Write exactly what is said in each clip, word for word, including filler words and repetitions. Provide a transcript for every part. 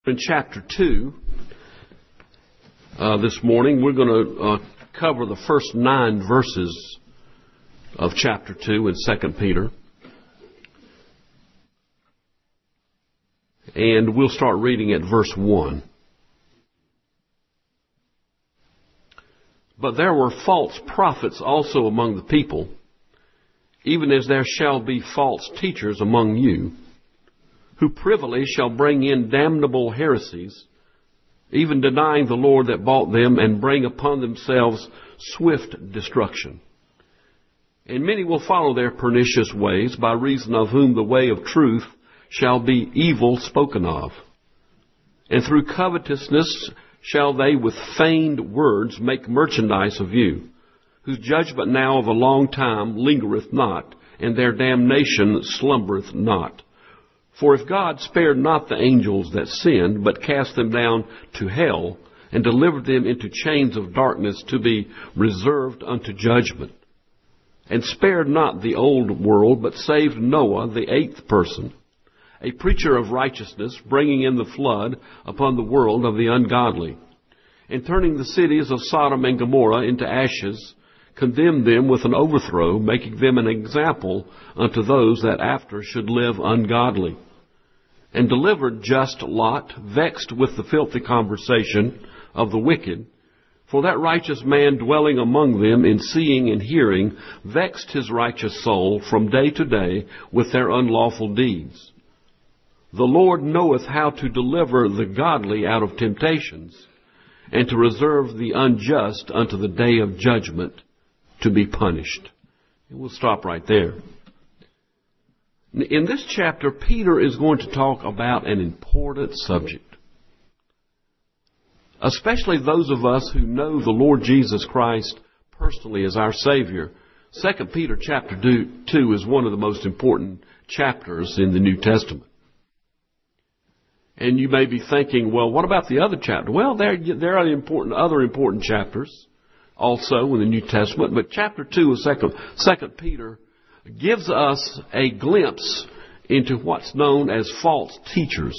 In chapter two, uh, this morning, we're going to uh, cover the first nine verses of chapter two in Second Peter. And we'll start reading at verse one. But there were false prophets also among the people, even as there shall be false teachers among you, who privily shall bring in damnable heresies, even denying the Lord that bought them, and bring upon themselves swift destruction. And many will follow their pernicious ways, by reason of whom the way of truth shall be evil spoken of. And through covetousness shall they with feigned words make merchandise of you, whose judgment now of a long time lingereth not, and their damnation slumbereth not. For if God spared not the angels that sinned, but cast them down to hell, and delivered them into chains of darkness to be reserved unto judgment, and spared not the old world, but saved Noah, the eighth person, a preacher of righteousness, bringing in the flood upon the world of the ungodly, and turning the cities of Sodom and Gomorrah into ashes, condemned them with an overthrow, making them an example unto those that after should live ungodly, and delivered just Lot, vexed with the filthy conversation of the wicked. For that righteous man dwelling among them in seeing and hearing vexed his righteous soul from day to day with their unlawful deeds. The Lord knoweth how to deliver the godly out of temptations, and to reserve the unjust unto the day of judgment, to be punished. And we'll stop right there. In this chapter, Peter is going to talk about an important subject. Especially those of us who know the Lord Jesus Christ personally as our Savior. Second Peter chapter two is one of the most important chapters in the New Testament. And you may be thinking, well, what about the other chapter? Well, there, there are important, other important chapters also in the New Testament, but chapter two of Second, Second Peter gives us a glimpse into what's known as false teachers.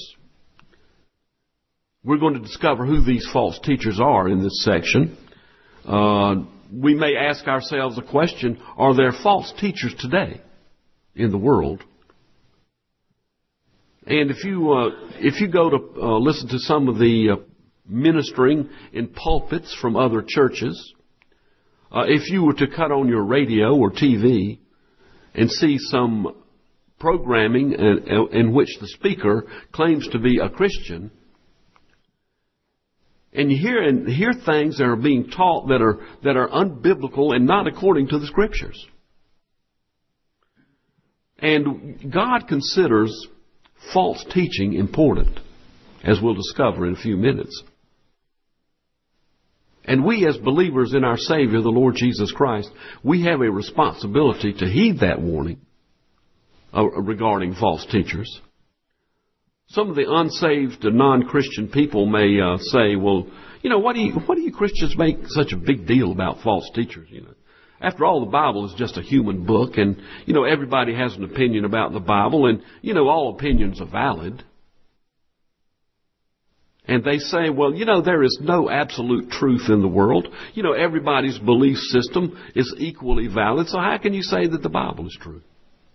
We're going to discover who these false teachers are in this section. Uh, we may ask ourselves a question, are there false teachers today in the world? And if you uh, if you go to uh, listen to some of the uh, ministering in pulpits from other churches, Uh, if you were to cut on your radio or T V and see some programming in, in which the speaker claims to be a Christian, and you hear and hear things that are being taught that are that are unbiblical and not according to the Scriptures, and God considers false teaching important, as we'll discover in a few minutes. And we as believers in our Savior, the Lord Jesus Christ, we have a responsibility to heed that warning uh, regarding false teachers. Some of the unsaved non-Christian people may uh, say, well, you know, what do you, what do you Christians make such a big deal about false teachers? You know, after all, the Bible is just a human book, and, you know, everybody has an opinion about the Bible, and, you know, all opinions are valid. And they say, well, you know, there is no absolute truth in the world. You know, everybody's belief system is equally valid. So how can you say that the Bible is true?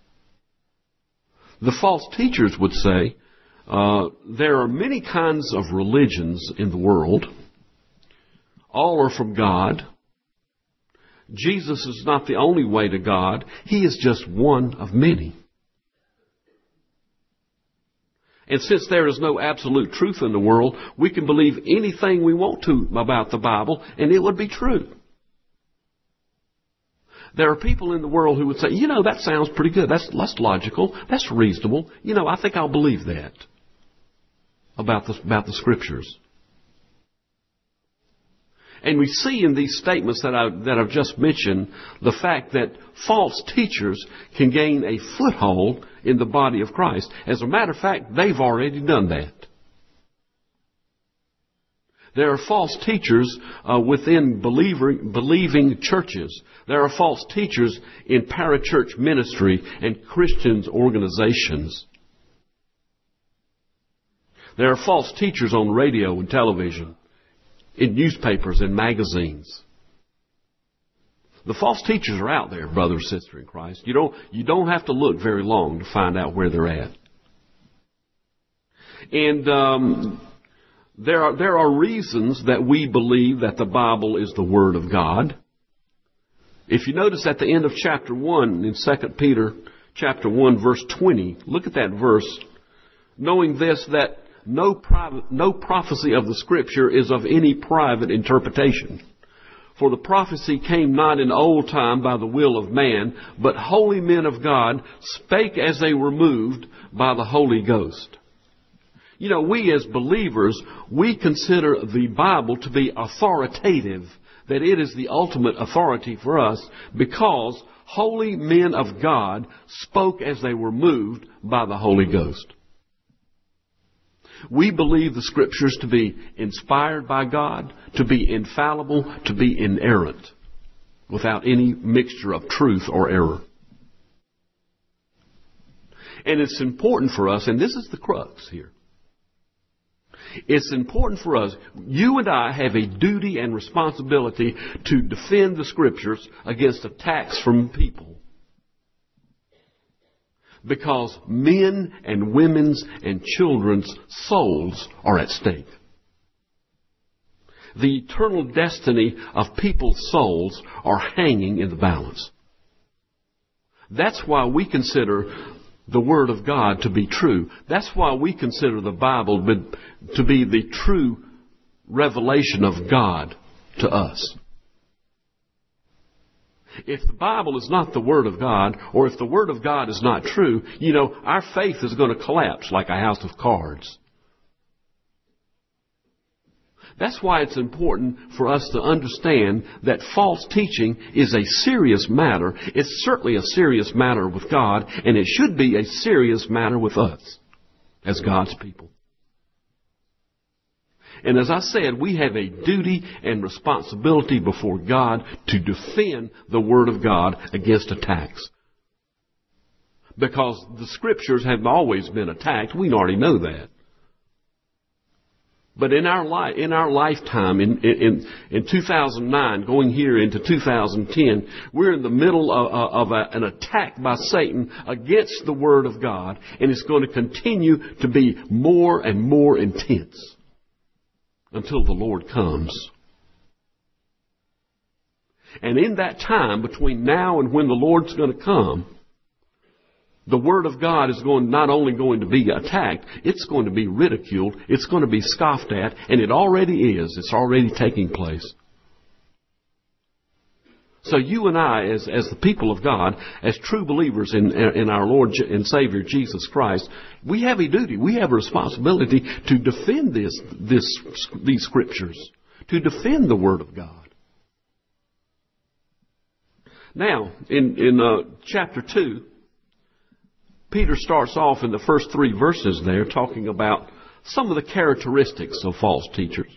The false teachers would say, uh, there are many kinds of religions in the world. All are from God. Jesus is not the only way to God. He is just one of many. And since there is no absolute truth in the world, we can believe anything we want to about the Bible, and it would be true. There are people in the world who would say, you know, that sounds pretty good. That's, that's logical. That's reasonable. You know, I think I'll believe that about the, about the Scriptures. And we see in these statements that, I, that I've just mentioned the fact that false teachers can gain a foothold in the body of Christ. As a matter of fact, they've already done that. There are false teachers uh, within believer, believing churches. There are false teachers in parachurch ministry and Christian organizations. There are false teachers on radio and television, in newspapers and magazines. The false teachers are out there, brother or sister in Christ. You don't, you don't have to look very long to find out where they're at. And um, there are, there are reasons that we believe that the Bible is the Word of God. If you notice at the end of chapter one in Second Peter chapter one verse twenty, look at that verse. Knowing this, that no private, no prophecy of the Scripture is of any private interpretation. For the prophecy came not in old time by the will of man, but holy men of God spake as they were moved by the Holy Ghost. You know, we as believers, we consider the Bible to be authoritative, that it is the ultimate authority for us because holy men of God spoke as they were moved by the Holy Ghost. We believe the Scriptures to be inspired by God, to be infallible, to be inerrant, without any mixture of truth or error. And it's important for us, and this is the crux here. It's important for us, you and I have a duty and responsibility to defend the Scriptures against attacks from people. Because men and women's and children's souls are at stake. The eternal destiny of people's souls are hanging in the balance. That's why we consider the Word of God to be true. That's why we consider the Bible to be the true revelation of God to us. If the Bible is not the Word of God, or if the Word of God is not true, you know, our faith is going to collapse like a house of cards. That's why it's important for us to understand that false teaching is a serious matter. It's certainly a serious matter with God, and it should be a serious matter with us as God's people. And as I said, we have a duty and responsibility before God to defend the Word of God against attacks. Because the Scriptures have always been attacked. We already know that. But in our life, in our lifetime, in, in, in two thousand nine, going here into two thousand ten, we're in the middle of, of a, an attack by Satan against the Word of God. And it's going to continue to be more and more intense until the Lord comes. And in that time, between now and when the Lord's going to come, the Word of God is going not only going to be attacked, it's going to be ridiculed, it's going to be scoffed at, and it already is. It's already taking place. So you and I, as, as the people of God, as true believers in, in our Lord and Savior Jesus Christ, we have a duty, we have a responsibility to defend this, this, these Scriptures, to defend the Word of God. Now, in, in uh, chapter two, Peter starts off in the first three verses there talking about some of the characteristics of false teachers.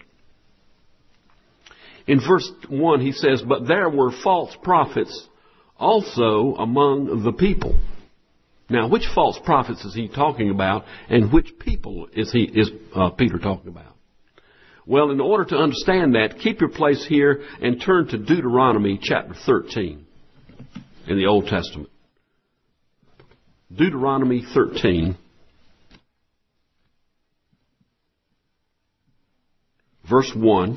In verse one, he says, "But there were false prophets also among the people." Now, which false prophets is he talking about, and which people is he is uh, Peter talking about? Well, in order to understand that, keep your place here and turn to Deuteronomy chapter thirteen in the Old Testament. Deuteronomy thirteen, verse one.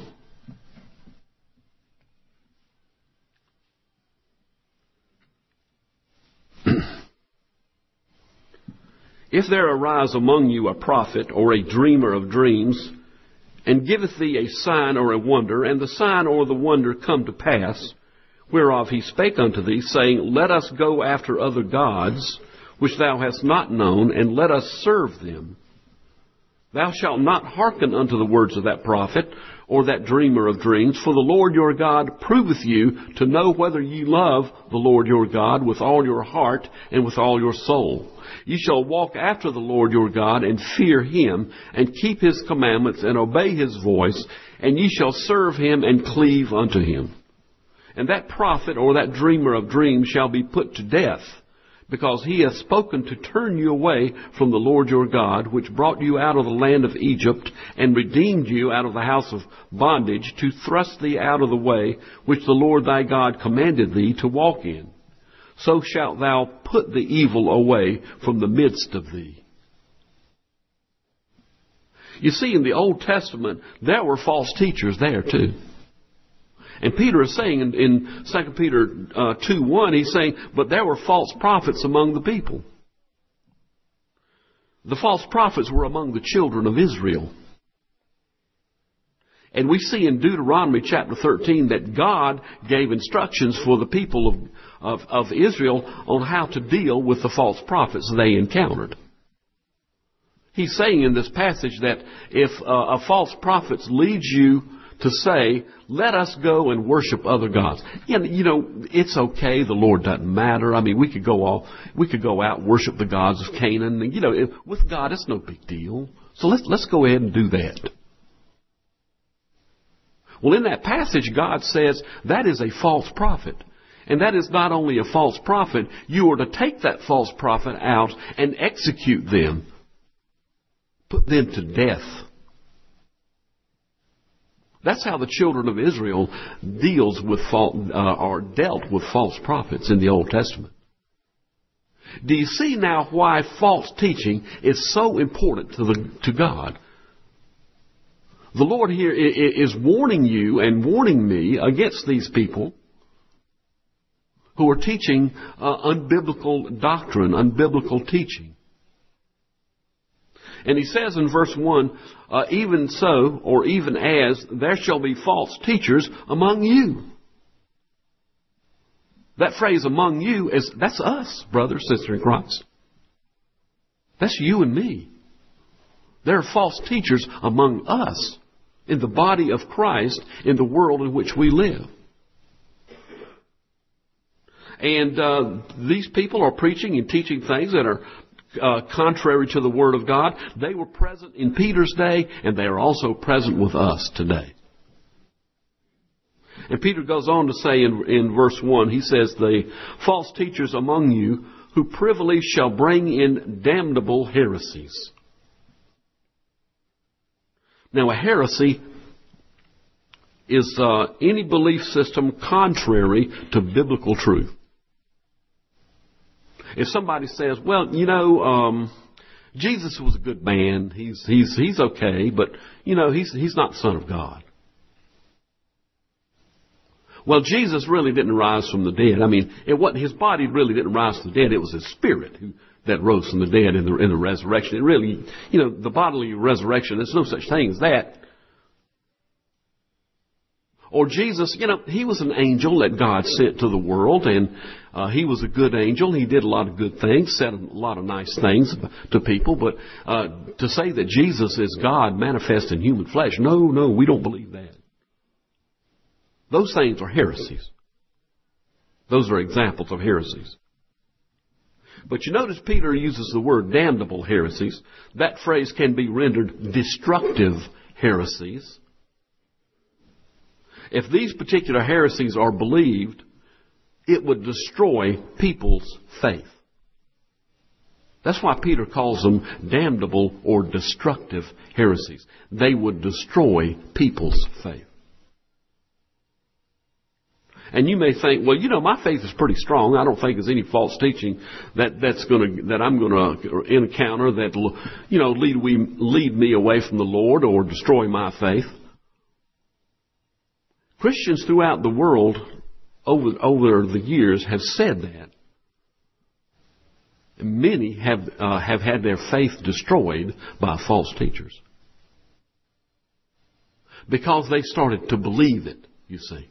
"If there arise among you a prophet or a dreamer of dreams, and giveth thee a sign or a wonder, and the sign or the wonder come to pass, whereof he spake unto thee, saying, Let us go after other gods, which thou hast not known, and let us serve them. Thou shalt not hearken unto the words of that prophet, or that dreamer of dreams, for the Lord your God proveth you to know whether ye love the Lord your God with all your heart and with all your soul. Ye shall walk after the Lord your God, and fear him, and keep his commandments, and obey his voice, and ye shall serve him and cleave unto him. And that prophet or that dreamer of dreams shall be put to death. because he hath spoken to turn you away from the Lord your God, which brought you out of the land of Egypt, and redeemed you out of the house of bondage, to thrust thee out of the way which the Lord thy God commanded thee to walk in. So shalt thou put the evil away from the midst of thee. You see, in the Old Testament, there were false teachers there too. And Peter is saying in, in Second Peter uh, two one, he's saying, but there were false prophets among the people. The false prophets were among the children of Israel. And we see in Deuteronomy chapter thirteen that God gave instructions for the people of, of, of Israel on how to deal with the false prophets they encountered. He's saying in this passage that if uh, a false prophet leads you to say, let us go and worship other gods. Yeah, you know, it's okay. The Lord doesn't matter. I mean, we could go all, we could go out and worship the gods of Canaan. And, you know, with God, it's no big deal. So let's, let's go ahead and do that. Well, in that passage, God says that is a false prophet. And that is not only a false prophet, you are to take that false prophet out and execute them. Put them to death. That's how the children of Israel deals with false, uh, or dealt with false prophets in the Old Testament. Do you see now why false teaching is so important to the to God? The Lord here is warning you and warning me against these people who are teaching uh, unbiblical doctrine, unbiblical teaching. And he says in verse one, uh, even so, or even as, there shall be false teachers among you. That phrase, among you, is that's us, brother, sister in Christ. That's you and me. There are false teachers among us in the body of Christ in the world in which we live. And uh, these people are preaching and teaching things that are Uh, contrary to the Word of God. They were present in Peter's day, and they are also present with us today. And Peter goes on to say in, in verse one, he says, the false teachers among you who privily shall bring in damnable heresies. Now, a heresy is uh, any belief system contrary to biblical truth. If somebody says, well, you know, um, Jesus was a good man. He's, he's, he's okay, but, you know, he's, he's not the Son of God. Well, Jesus really didn't rise from the dead. I mean, it wasn't, his body really didn't rise from the dead. It was his spirit who, that rose from the dead in the, in the resurrection. It really, you know, the bodily resurrection, there's no such thing as that. Or Jesus, you know, he was an angel that God sent to the world, and uh, he was a good angel. He did a lot of good things, said a lot of nice things to people. But uh, to say that Jesus is God manifest in human flesh, no, no, we don't believe that. Those things are heresies. Those are examples of heresies. But you notice Peter uses the word damnable heresies. That phrase can be rendered destructive heresies. If these particular heresies are believed, it would destroy people's faith. That's why Peter calls them damnable or destructive heresies. They would destroy people's faith. And you may think, well, you know, my faith is pretty strong. I don't think there's any false teaching that that's going to that I'm going to encounter that will, you know, lead we lead me away from the Lord or destroy my faith. Christians throughout the world over, over the years have said that. And many have, uh, have had their faith destroyed by false teachers. Because they started to believe it, you see.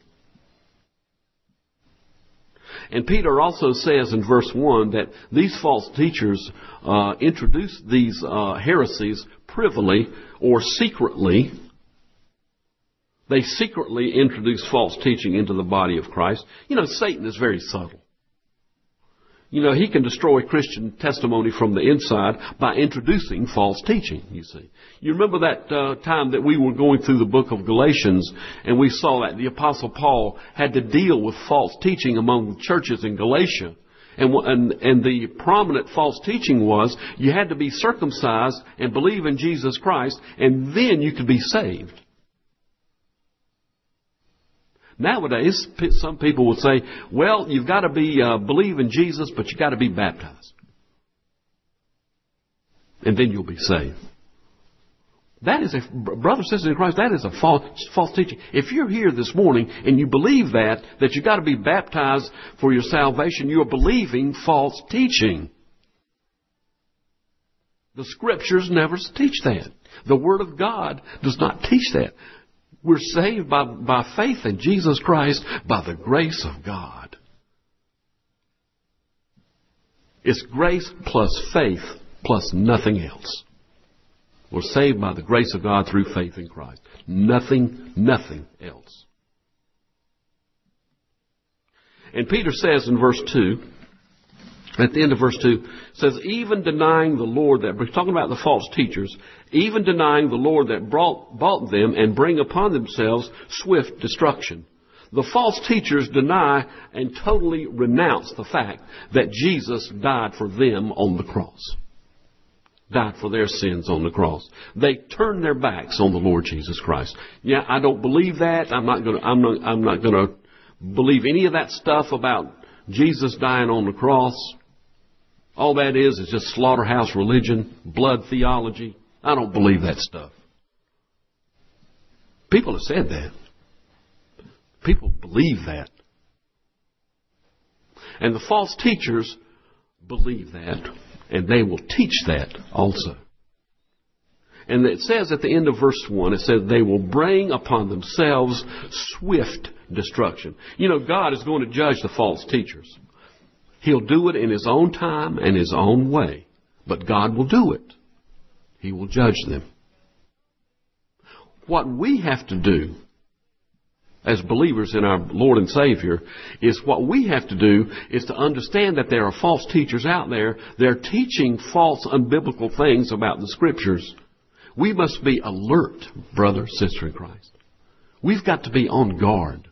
And Peter also says in verse one that these false teachers uh, introduce these uh, heresies privily or secretly. They secretly introduce false teaching into the body of Christ. You know, Satan is very subtle. You know, he can destroy Christian testimony from the inside by introducing false teaching, you see. You remember that uh, time that we were going through the book of Galatians, and we saw that the Apostle Paul had to deal with false teaching among the churches in Galatia. And, and, and the prominent false teaching was you had to be circumcised and believe in Jesus Christ, and then you could be saved. Nowadays, some people would say, well, you've got to be uh, believe in Jesus, but you've got to be baptized. And then you'll be saved. That is, a, brothers and sisters in Christ, that is a false, false teaching. If you're here this morning and you believe that, that you've got to be baptized for your salvation, you're believing false teaching. The Scriptures never teach that. The Word of God does not teach that. We're saved by, by faith in Jesus Christ by the grace of God. It's grace plus faith plus nothing else. We're saved by the grace of God through faith in Christ. Nothing, nothing else. And Peter says in verse two, at the end of verse two, says, even denying the Lord that, we're talking about the false teachers, even denying the Lord that brought, bought them and bring upon themselves swift destruction. The false teachers deny and totally renounce the fact that Jesus died for them on the cross. Died for their sins on the cross. They turn their backs on the Lord Jesus Christ. Yeah, I don't believe that. I'm not going to, I'm not, I'm not going to believe any of that stuff about Jesus dying on the cross. All that is is just slaughterhouse religion, blood theology. I don't believe that stuff. People have said that. People believe that. And the false teachers believe that. And they will teach that also. And it says at the end of verse one, it says they will bring upon themselves swift destruction. You know, God is going to judge the false teachers. He'll do it in His own time and His own way. But God will do it. He will judge them. What we have to do as believers in our Lord and Savior is what we have to do is to understand that there are false teachers out there. They're teaching false, unbiblical things about the Scriptures. We must be alert, brother, sister in Christ. We've got to be on guard.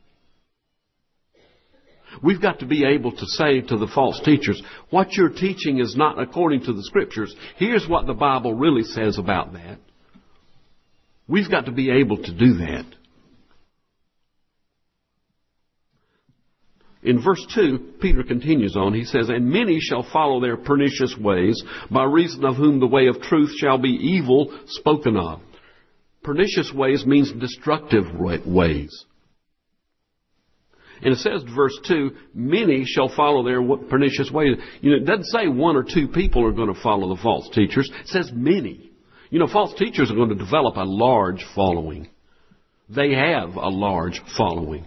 We've got to be able to say to the false teachers, what you're teaching is not according to the Scriptures. Here's what the Bible really says about that. We've got to be able to do that. In verse two, Peter continues on. He says, and many shall follow their pernicious ways, by reason of whom the way of truth shall be evil spoken of. Pernicious ways means destructive ways. And it says in verse two, many shall follow their pernicious ways. You know, it doesn't say one or two people are going to follow the false teachers. It says many. You know, false teachers are going to develop a large following. They have a large following.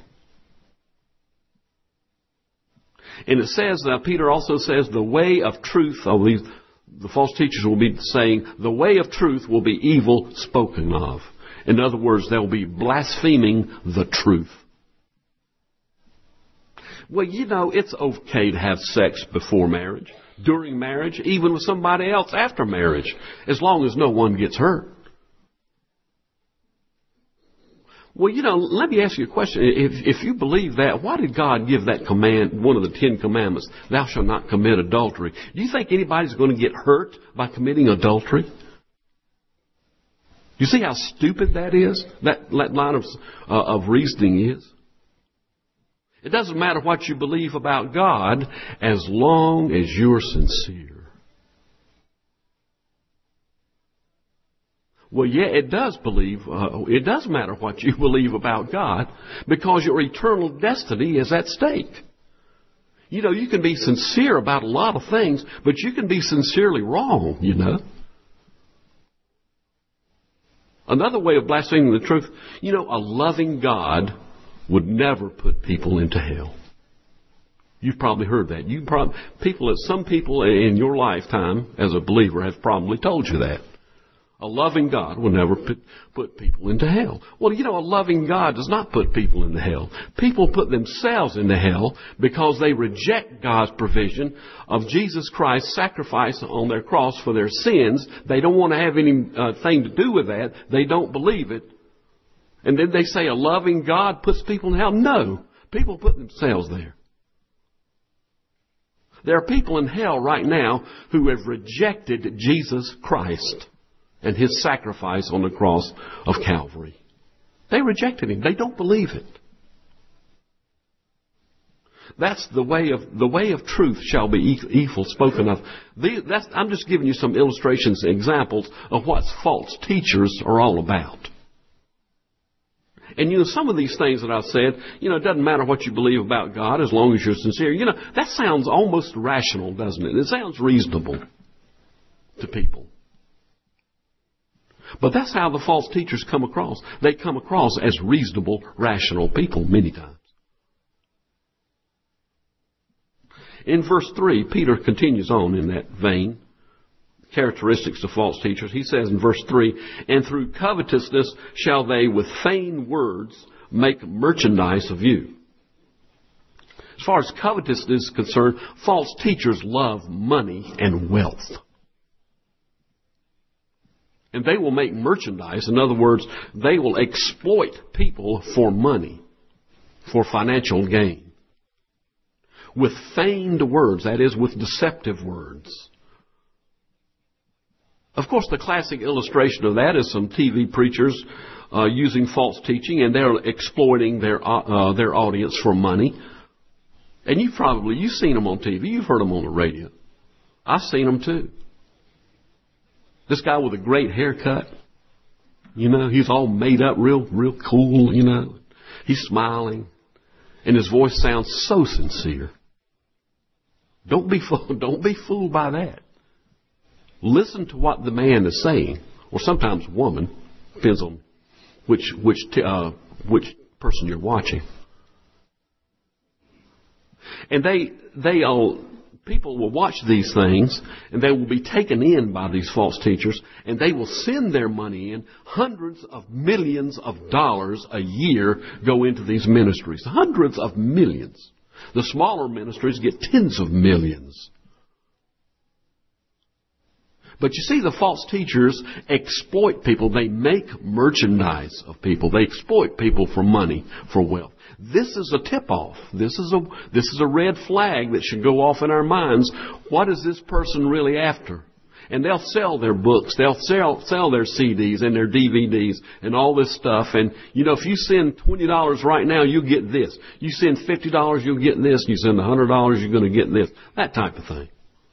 And it says, uh, Peter also says, the way of truth, oh, these, the false teachers will be saying, the way of truth will be evil spoken of. In other words, they'll be blaspheming the truth. Well, you know, it's okay to have sex before marriage, during marriage, even with somebody else after marriage, as long as no one gets hurt. Well, you know, let me ask you a question. If, if you believe that, why did God give that command, one of the Ten Commandments, thou shalt not commit adultery? Do you think anybody's going to get hurt by committing adultery? You see how stupid that is? That, that line of, uh, of reasoning is? It doesn't matter what you believe about God as long as you're sincere. Well, yeah, it does believe, uh, it does matter what you believe about God, because your eternal destiny is at stake. You know, you can be sincere about a lot of things, but you can be sincerely wrong, you know. Another way of blaspheming the truth, you know, a loving God would never put people into hell. You've probably heard that. You probably, people, some people in your lifetime as a believer have probably told you that. A loving God will never put, put people into hell. Well, you know, a loving God does not put people into hell. People put themselves into hell because they reject God's provision of Jesus Christ's sacrifice on their cross for their sins. They don't want to have anything uh, to do with that. They don't believe it. And then they say a loving God puts people in hell. No, people put themselves there. There are people in hell right now who have rejected Jesus Christ and His sacrifice on the cross of Calvary. They rejected Him. They don't believe it. That's the way of the way of truth shall be evil spoken of. The, that's, I'm just giving you some illustrations and examples of what false teachers are all about. And you know, some of these things that I've said, you know, it doesn't matter what you believe about God as long as you're sincere. You know, that sounds almost rational, doesn't it? It sounds reasonable to people. But that's how the false teachers come across. They come across as reasonable, rational people many times. In verse three, Peter continues on in that vein. Characteristics of false teachers. He says in verse three, and through covetousness shall they with vain words make merchandise of you. As far as covetousness is concerned, false teachers love money and wealth. And they will make merchandise. In other words, they will exploit people for money, for financial gain. With feigned words, that is, with deceptive words. Of course, the classic illustration of that is some T V preachers uh, using false teaching, and they're exploiting their uh, their audience for money. And you've probably, you've seen them on T V, you've heard them on the radio. I've seen them too. This guy with a great haircut, you know, he's all made up, real, real cool, you know. He's smiling, and his voice sounds so sincere. Don't be fooled, don't be fooled by that. Listen to what the man is saying, or sometimes woman, depends on which which uh, which person you're watching. And they they all people will watch these things, and they will be taken in by these false teachers, and they will send their money in. Hundreds of millions of dollars a year go into these ministries. Hundreds of millions. The smaller ministries get tens of millions. But you see, the false teachers exploit people. They make merchandise of people. They exploit people for money, for wealth. This is a tip-off. This is a, this is a red flag that should go off in our minds. What is this person really after? And they'll sell their books. They'll sell, sell their C Ds and their D V Ds and all this stuff. And, you know, if you send twenty dollars right now, you'll get this. You send fifty dollars, you'll get this. You send one hundred dollars, you're going to get this. That type of thing.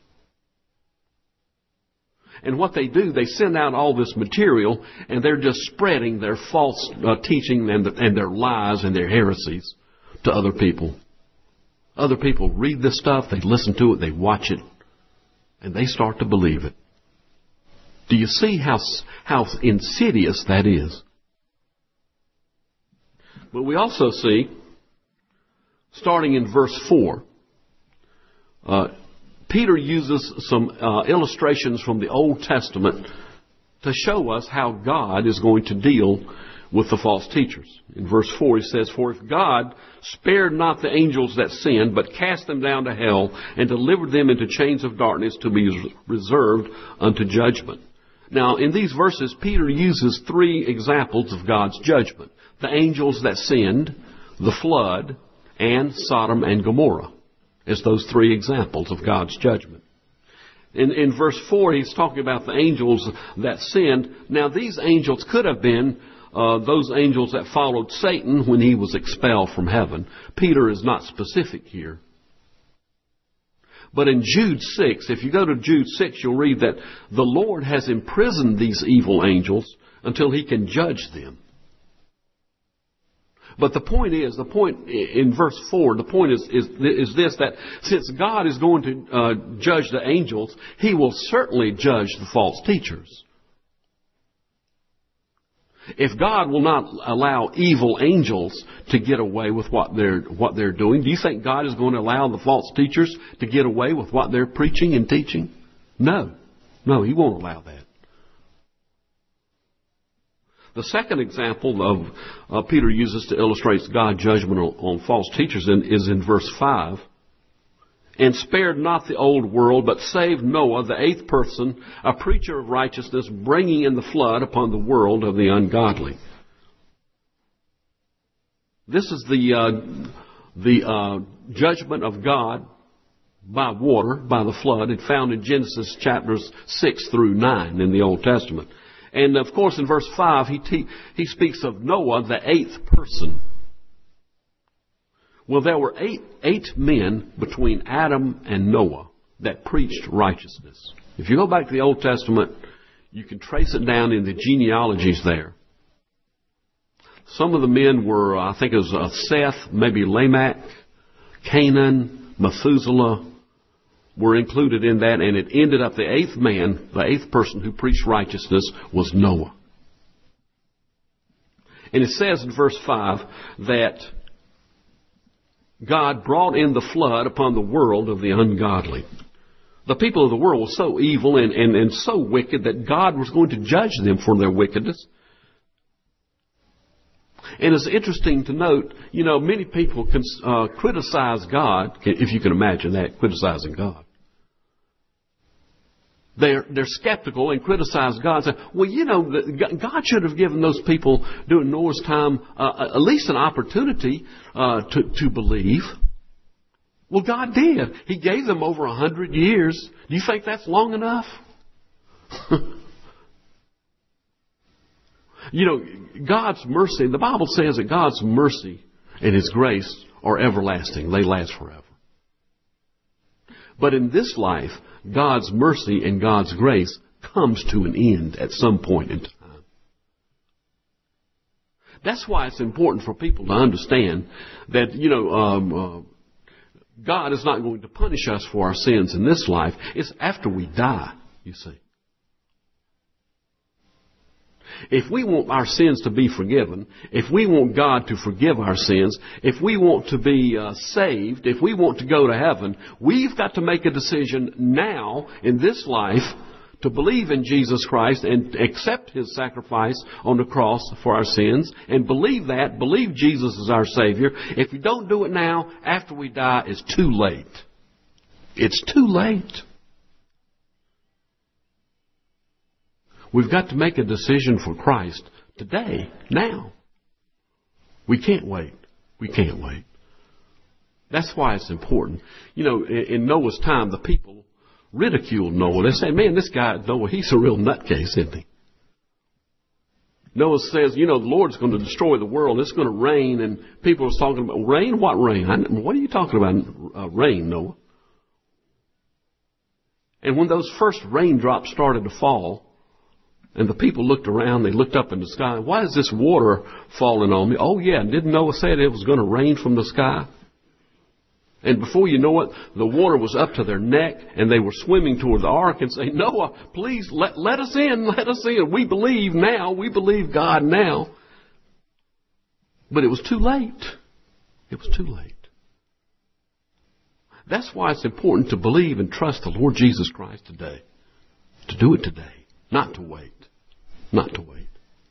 And what they do, they send out all this material, and they're just spreading their false uh, teaching and, the, and their lies and their heresies to other people. Other people read this stuff, they listen to it, they watch it, and they start to believe it. Do you see how, how insidious that is? But we also see, starting in verse four, uh, Peter uses some uh, illustrations from the Old Testament to show us how God is going to deal with the false teachers. In verse four he says, for if God spared not the angels that sinned, but cast them down to hell and delivered them into chains of darkness to be reserved unto judgment. Now, in these verses, Peter uses three examples of God's judgment. The angels that sinned, the flood, and Sodom and Gomorrah as those three examples of God's judgment. In, in verse four, he's talking about the angels that sinned. Now, these angels could have been uh, those angels that followed Satan when he was expelled from heaven. Peter is not specific here. But in Jude six, if you go to Jude six, you'll read that the Lord has imprisoned these evil angels until He can judge them. But the point is, the point in verse four, the point is, is, is this, that since God is going to uh, judge the angels, He will certainly judge the false teachers. If God will not allow evil angels to get away with what they're, what they're doing, do you think God is going to allow the false teachers to get away with what they're preaching and teaching? No. No, He won't allow that. The second example of uh, Peter uses to illustrate God's judgment on, on false teachers in, is in verse five. And spared not the old world, but saved Noah, the eighth person, a preacher of righteousness, bringing in the flood upon the world of the ungodly. This is the uh, the uh, judgment of God by water, by the flood. It's found in Genesis chapters six through nine in the Old Testament. And of course in verse five he, te- he speaks of Noah, the eighth person. Well, there were eight, eight men between Adam and Noah that preached righteousness. If you go back to the Old Testament, you can trace it down in the genealogies there. Some of the men were, I think it was uh, Seth, maybe Lamech, Canaan, Methuselah were included in that, and it ended up the eighth man, the eighth person who preached righteousness was Noah. And it says in verse five that God brought in the flood upon the world of the ungodly. The people of the world were so evil and, and, and so wicked that God was going to judge them for their wickedness. And it's interesting to note, you know, many people can uh, criticize God, if you can imagine that, criticizing God. They're, they're skeptical and criticize God. Say, well, you know, God should have given those people during Noah's time uh, at least an opportunity uh, to, to believe. Well, God did. He gave them over a hundred years. Do you think that's long enough? You know, God's mercy, the Bible says that God's mercy and His grace are everlasting. They last forever. But in this life, God's mercy and God's grace comes to an end at some point in time. That's why it's important for people to understand that, you know, um, uh, God is not going to punish us for our sins in this life. It's after we die, you see. If we want our sins to be forgiven, if we want God to forgive our sins, if we want to be uh, saved, if we want to go to heaven, we've got to make a decision now in this life to believe in Jesus Christ and accept His sacrifice on the cross for our sins and believe that, believe Jesus is our Savior. If we don't do it now, after we die, it's too late. It's too late. We've got to make a decision for Christ today, now. We can't wait. We can't wait. That's why it's important. You know, in Noah's time, the people ridiculed Noah. They say, man, this guy, Noah, he's a real nutcase, isn't he? Noah says, you know, the Lord's going to destroy the world. It's going to rain. And people are talking about, rain? What rain? I, what are you talking about, uh, rain, Noah? And when those first raindrops started to fall, and the people looked around, they looked up in the sky. Why is this water falling on me? Oh, yeah, didn't Noah say it was going to rain from the sky? And before you know it, the water was up to their neck, and they were swimming toward the ark and saying, Noah, please let, let us in, let us in. We believe now. We believe God now. But it was too late. It was too late. That's why it's important to believe and trust the Lord Jesus Christ today. To do it today. Not to wait. Not to wait.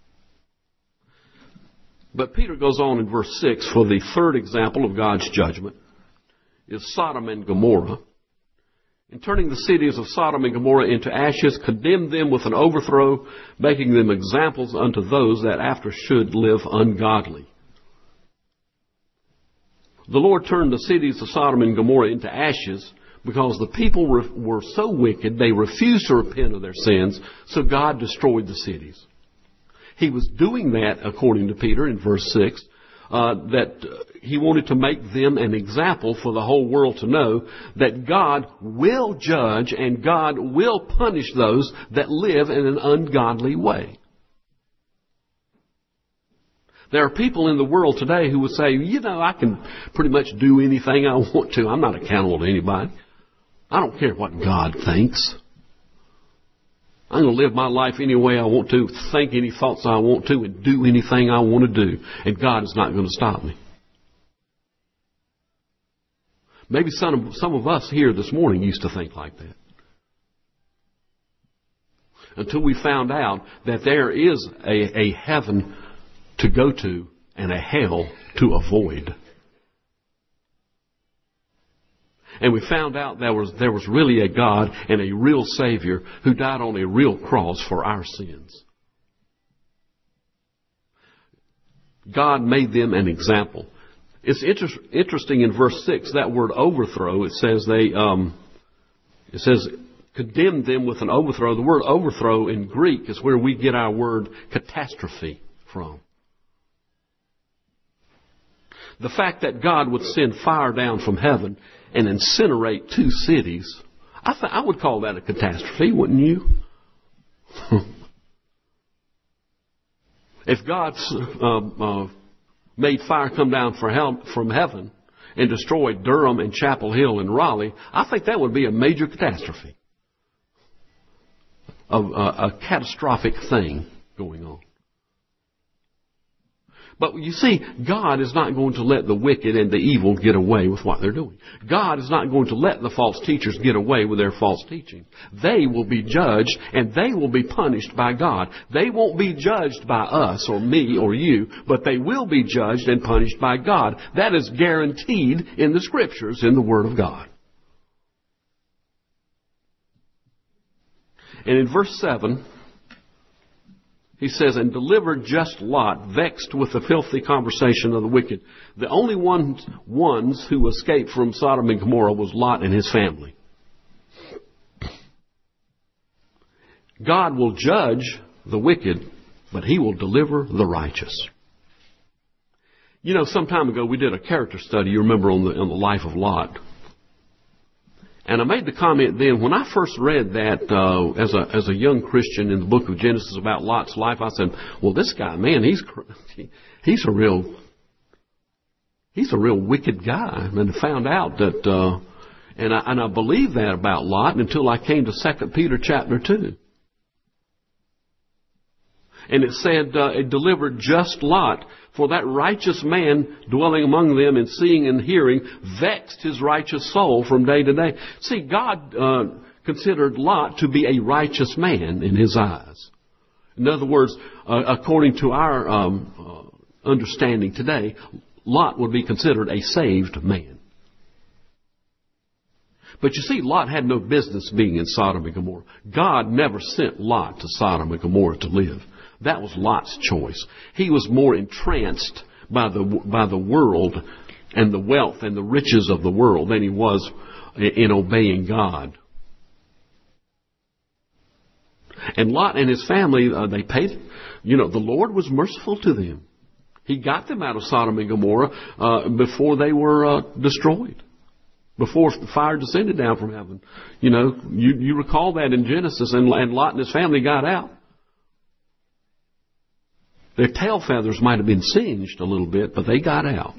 But Peter goes on in verse six, for the third example of God's judgment is Sodom and Gomorrah. In turning the cities of Sodom and Gomorrah into ashes, condemned them with an overthrow, making them examples unto those that after should live ungodly. The Lord turned the cities of Sodom and Gomorrah into ashes because the people were, were so wicked, they refused to repent of their sins, so God destroyed the cities. He was doing that, according to Peter in verse six, uh, that uh, he wanted to make them an example for the whole world to know that God will judge and God will punish those that live in an ungodly way. There are people in the world today who would say, you know, I can pretty much do anything I want to. I'm not accountable to anybody. I don't care what God thinks. I'm going to live my life any way I want to, think any thoughts I want to, and do anything I want to do. And God is not going to stop me. Maybe some of, some of us here this morning used to think like that. Until we found out that there is a, a heaven to go to and a hell to avoid. And we found out there was, there was really a God and a real Savior who died on a real cross for our sins. God made them an example. It's inter- interesting in verse six, that word overthrow, it says they, um, it says condemned them with an overthrow. The word overthrow in Greek is where we get our word catastrophe from. The fact that God would send fire down from heaven and incinerate two cities, I, th- I would call that a catastrophe, wouldn't you? If God uh, uh, made fire come down from heaven and destroyed Durham and Chapel Hill and Raleigh, I think that would be a major catastrophe. A, a, a catastrophic thing going on. But you see, God is not going to let the wicked and the evil get away with what they're doing. God is not going to let the false teachers get away with their false teaching. They will be judged and they will be punished by God. They won't be judged by us or me or you, but they will be judged and punished by God. That is guaranteed in the Scriptures, in the Word of God. And in verse seven, he says, and delivered just Lot, vexed with the filthy conversation of the wicked. The only ones, ones who escaped from Sodom and Gomorrah was Lot and his family. God will judge the wicked, but He will deliver the righteous. You know, some time ago we did a character study, you remember, on the, on the life of Lot. And I made the comment then, when I first read that uh, as a as a young Christian in the book of Genesis about Lot's life, I said, well, this guy, man, he's he's a real he's a real wicked guy. And I found out that, uh, and I and I believed that about Lot until I came to Second Peter chapter two. And it said, uh, it delivered just Lot, for that righteous man dwelling among them and seeing and hearing vexed his righteous soul from day to day. See, God uh, considered Lot to be a righteous man in His eyes. In other words, uh, according to our um, uh, understanding today, Lot would be considered a saved man. But you see, Lot had no business being in Sodom and Gomorrah. God never sent Lot to Sodom and Gomorrah to live. That was Lot's choice. He was more entranced by the by the world and the wealth and the riches of the world than he was in obeying God. And Lot and his family, uh, they paid, you know, the Lord was merciful to them. He got them out of Sodom and Gomorrah uh, before they were uh, destroyed. Before fire descended down from heaven. You know, you, you recall that in Genesis, and, and Lot and his family got out. Their tail feathers might have been singed a little bit, but they got out.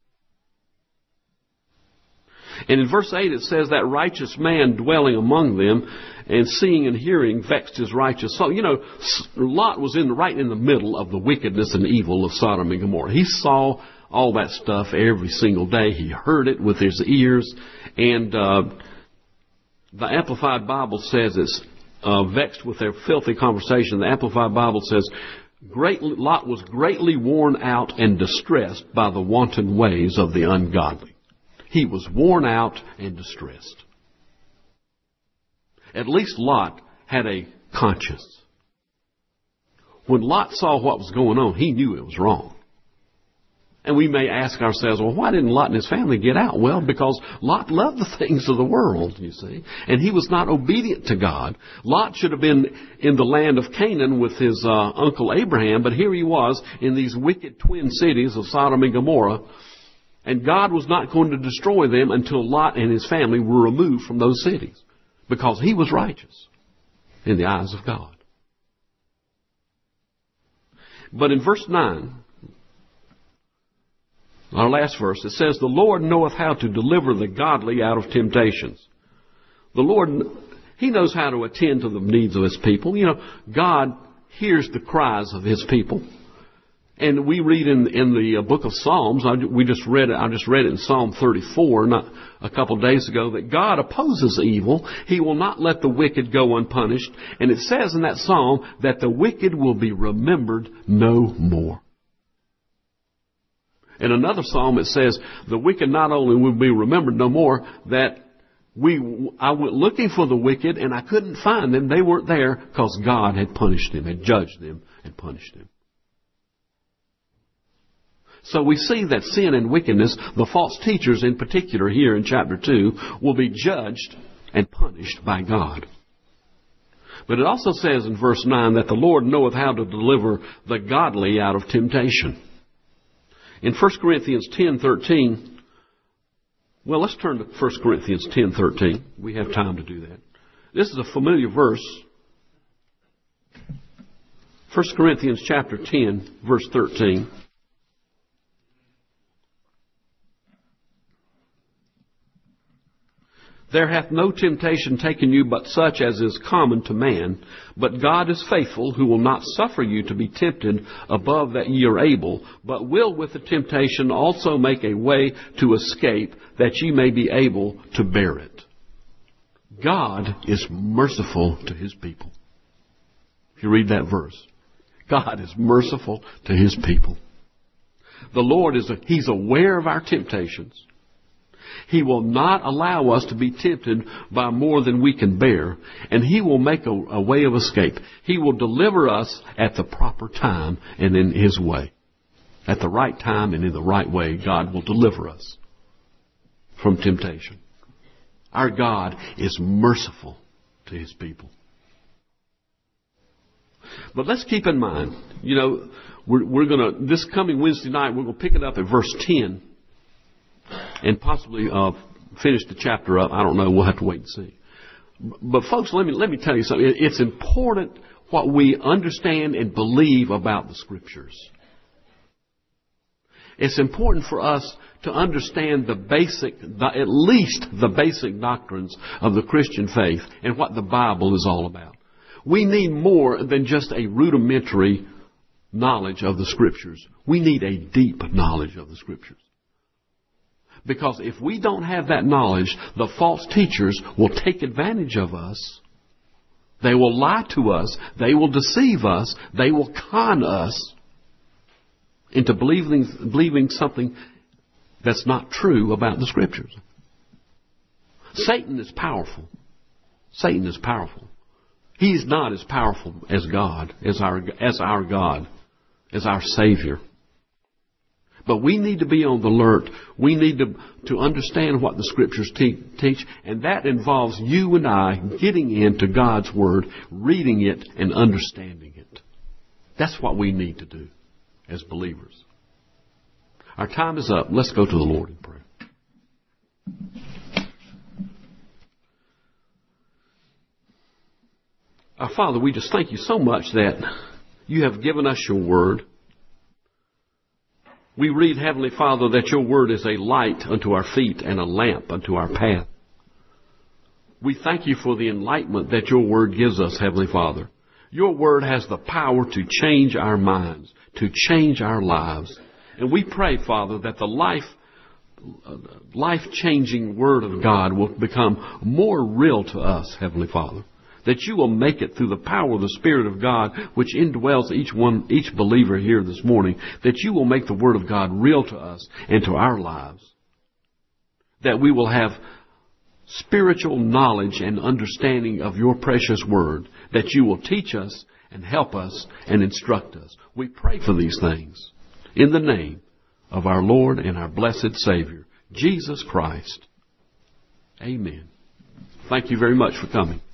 And in verse eight it says, that righteous man dwelling among them and seeing and hearing vexed his righteous soul. You know, Lot was in right in the middle of the wickedness and evil of Sodom and Gomorrah. He saw all that stuff every single day. He heard it with his ears. And uh, the Amplified Bible says it's uh, vexed with their filthy conversation. The Amplified Bible says, Great, Lot was greatly worn out and distressed by the wanton ways of the ungodly. He was worn out and distressed. At least Lot had a conscience. When Lot saw what was going on, he knew it was wrong. And we may ask ourselves, well, why didn't Lot and his family get out? Well, because Lot loved the things of the world, you see, and he was not obedient to God. Lot should have been in the land of Canaan with his uh, uncle Abraham, but here he was in these wicked twin cities of Sodom and Gomorrah, and God was not going to destroy them until Lot and his family were removed from those cities, because he was righteous in the eyes of God. But in verse nine, our last verse, it says, the Lord knoweth how to deliver the godly out of temptations. The Lord, He knows how to attend to the needs of His people. You know, God hears the cries of His people. And we read in in the book of Psalms, I, we just read it, I just read it in Psalm thirty-four not a couple of days ago, that God opposes evil. He will not let the wicked go unpunished. And it says in that psalm that the wicked will be remembered no more. In another psalm it says, the wicked not only will be remembered no more, that we I went looking for the wicked and I couldn't find them. They weren't there because God had punished them, had judged them and punished them. So we see that sin and wickedness, the false teachers in particular here in chapter two, will be judged and punished by God. But it also says in verse nine that the Lord knoweth how to deliver the godly out of temptation. In First Corinthians ten thirteen, well, let's turn to First Corinthians ten thirteen. We have time to do that. This is a familiar verse. First Corinthians chapter ten, verse thirteen. There hath no temptation taken you but such as is common to man. But God is faithful, who will not suffer you to be tempted above that ye are able, but will with the temptation also make a way to escape, that ye may be able to bear it. God is merciful to His people. If you read that verse, God is merciful to His people. The Lord is, a, He's aware of our temptations. He will not allow us to be tempted by more than we can bear, and He will make a, a way of escape. He will deliver us at the proper time and in His way. At the right time and in the right way, God will deliver us from temptation. Our God is merciful to His people. But let's keep in mind, you know, we're, we're going to, this coming Wednesday night, we're going to pick it up at verse ten. And possibly uh, finish the chapter up. I don't know. We'll have to wait and see. But folks, let me let me tell you something. It's important what we understand and believe about the Scriptures. It's important for us to understand the basic, the, at least the basic doctrines of the Christian faith and what the Bible is all about. We need more than just a rudimentary knowledge of the Scriptures. We need a deep knowledge of the Scriptures. Because if we don't have that knowledge, the false teachers will take advantage of us. They will lie to us. They will deceive us. They will con us into believing, believing something that's not true about the Scriptures. Satan is powerful. Satan is powerful. He's not as powerful as God, as our, as our God, as our Savior. But we need to be on the alert. We need to, to understand what the Scriptures te- teach. And that involves you and I getting into God's Word, reading it, and understanding it. That's what we need to do as believers. Our time is up. Let's go to the Lord in prayer. Our Father, we just thank you so much that you have given us your Word. We read, Heavenly Father, that your Word is a light unto our feet and a lamp unto our path. We thank you for the enlightenment that your Word gives us, Heavenly Father. Your Word has the power to change our minds, to change our lives. And we pray, Father, that the life, life-changing Word of God will become more real to us, Heavenly Father. That you will make it through the power of the Spirit of God, which indwells each one, each believer here this morning, that you will make the Word of God real to us and to our lives. That we will have spiritual knowledge and understanding of your precious Word, that you will teach us and help us and instruct us. We pray for these things in the name of our Lord and our blessed Savior, Jesus Christ. Amen. Thank you very much for coming.